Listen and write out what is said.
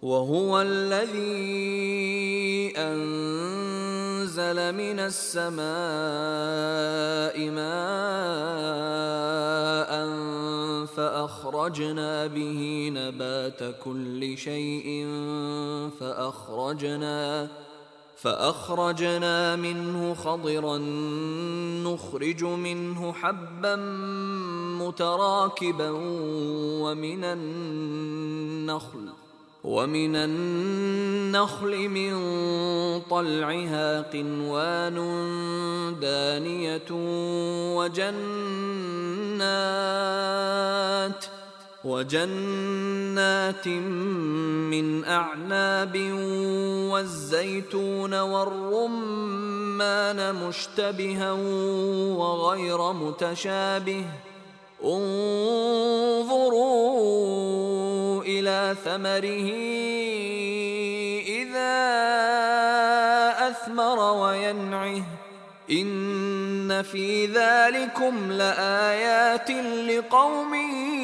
وهو الذي أنزل من السماء ماء فأخرجنا به نبات كل شيء فأخرجنا منه خضرا نخرج منه حبا متراكبا ومن النخل من طلعها قنوان دانية وجنات من أعناب والزيتون والرمان مشتبها وغير متشابه انظروا إلى ثمره إذا أثمر وينعه إن في ذلكم لآيات لقوم